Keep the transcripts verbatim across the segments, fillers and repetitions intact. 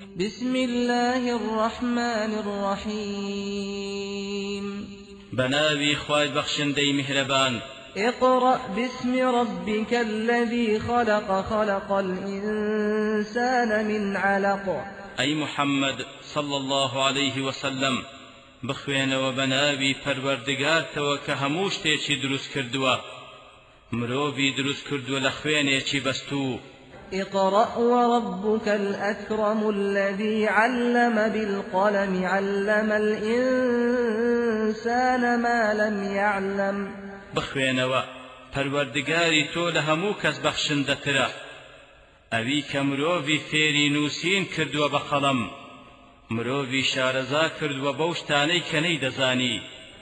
بسم الله الرحمن الرحيم بناوي خواي بخشندي مهربان اقرأ باسم ربك الذي خلق خلق الإنسان من علق أي محمد صلى الله عليه وسلم بخوين وبناوي پروردگار توك هموش تيچي دروس كردوا مروفي دروس كردوا لخوينيچي بستو اقرأ وربك الأكرم الذي علم بالقلم علم الإنسان ما لم يعلم بخوينوا پروردگاري تو لهمو كس بخشندترا اوي كمروفي فيري نوسين كردوا بقلم مروفي شارزا كردوا بوشتاني كني دزاني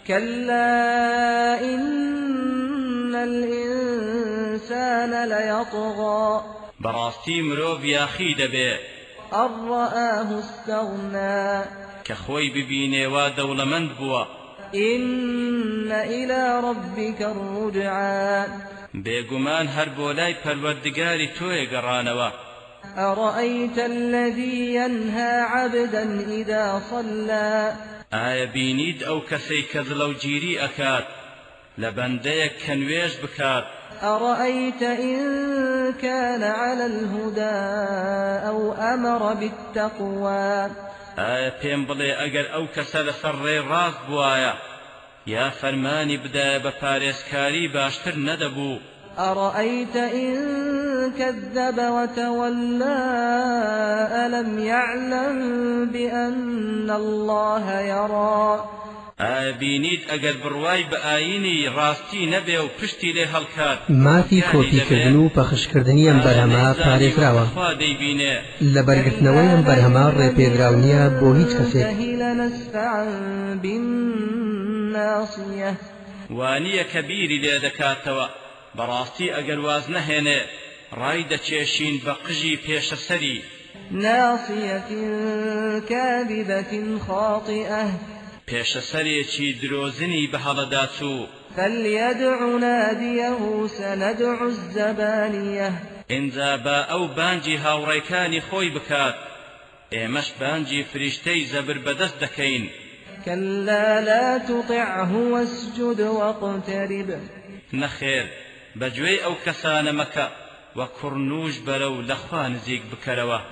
كلا إن الإنسان ليطغى براستي مروفي أخي دبي أن رآه استغنى كخوي ببيني ودولمند بوا إن إلى ربك الرجعى بيقمان هربولاي پروردگاري توي قرانوا أرأيت الذي ينهى عبدا إذا صلى آيا بينيد أو كسي كذلو جيري أكاد لبنديك كنويش بكاد أرأيت إن كان على الهدى أو أمر بالتقوى آيا پێم بڵێ ئەگەر ئەو کەسە لەسەر ڕێ ڕاست بوایە یا فەرمانی بدایە بە پارێزکاری باشتر نەدەبوو أرأيت إن كذب وتولى ألم يعلم بأن الله يرى ئایا بینیت ئەگەر بڕوای بە ئایینی ڕاستی نەبێ و پشتی لێ هەڵکات مافی کۆپیکردن و پەخشکردنی ئەم بەرهەمە پارێزراوە لە بەرگرتنەوەی ئەم بەرهەمە ڕێپێدراو نییە بۆ هیچ کەسێک وانییە کە بیری لێ دەکاتەوە بەڕاستی ئەگەر واز نەهێنێ ڕای دەچێشین بە قژی پێشەسەری ناصية كاذبة خاطئة پێشەسەرێکی درۆزنی بە هەڵەداچوو فليدع ناديه سندع الزبانية ئینجا بە ئەو بانجی هاوڕێکانی خۆی بکات ئێمەش بانجی فریشتەی زەبر بەدەست دەکەین كلا لا تطعه واسجد واقترب نەخێر بەگوێی ئەو کەسانە مەکە وە کوڕنوش بەرەو لەخوا نزیک بکەرەوە